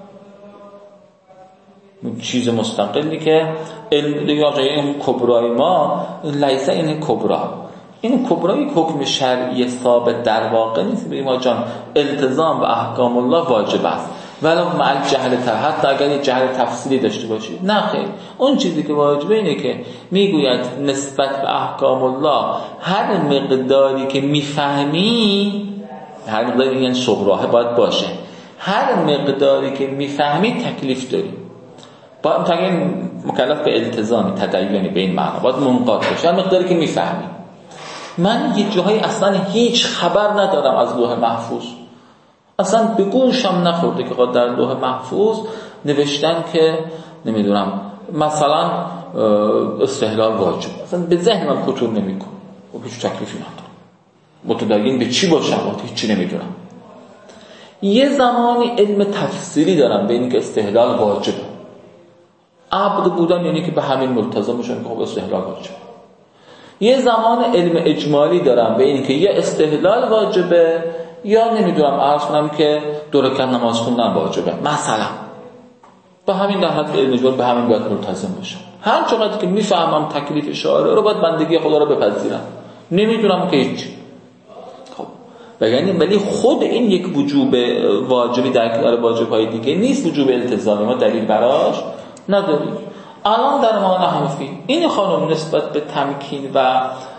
چیز مستقلی که این کبرای ما لیسه این کبرا. این کبرا یک حکم شرعی ثابت در واقع نیست. بگیم ما جان التزام به احکام الله واجب است ولو مع الجهل، حتی اگر یه جهل تفصیلی داشته باشید. نه خیر، اون چیزی که واجبه اینه که میگوید نسبت به احکام الله هر مقداری که میفهمی، هر مقداری یعنی صغراه باید باشه، هر مقداری که میفهمی تکلیف داری. باید تقریبا مکلف به التزامی تدیانی به این معنا باید منقاد باشه، هر مقداری که میفهمی. من یه جاهای اصلا هیچ خبر ندارم از لوح محفوظ، اصلا به گوشم نخورده که در لوح محفوظ نوشتن که نمیدونم مثلا استحلال واجب، اصلا به ذهن من خطور نمیکنه و هیچ تکلیفی ندارم. متدین به چی باشم؟ هیچی نمیدونم. یه زمانی علم تفصیلی دارم به اینکه استحلال واجبه. عبد بودن یعنی که به همین ملتزم باشن که خب استحلال واجبه. یه زمان علم اجمالی دارم به اینکه یه استحلال واجبه یا نمیدونم عرض کنم که 2 رکعت نماز خوندن واجبه مثلا. با همین در حد علم اجمالی به همین باید ملتزم باشم. هر چقدر که میفهمم تکلیف شارع رو باید بندگی خدا رو بپذیرم. نمیدونم که هیچ. خب ولی خود این یک وجوب واجبی در کنار واجب‌های دیگه نیست. وجوب التزامی ما دلیل براش نداریم. الان در ما نحوی این خانم نسبت به تمکین و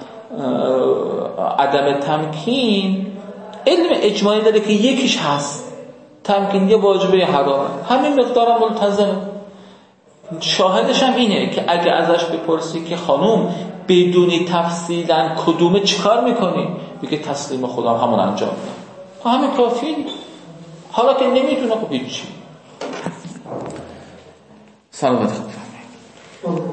عدم تمکین علم اجمالی داره که یکیش هست، تمکین یه واجبه حرامه، همین مقدارم ملتزمه. شاهدش هم اینه که اگه ازش بپرسی که خانم بدونی تفصیلا کدومه چیکار میکنی، بگه تسلیم خدا همون انجام میدم. همین کافیه. حالا که نمیدونه خب هیچی. سلامت خدا.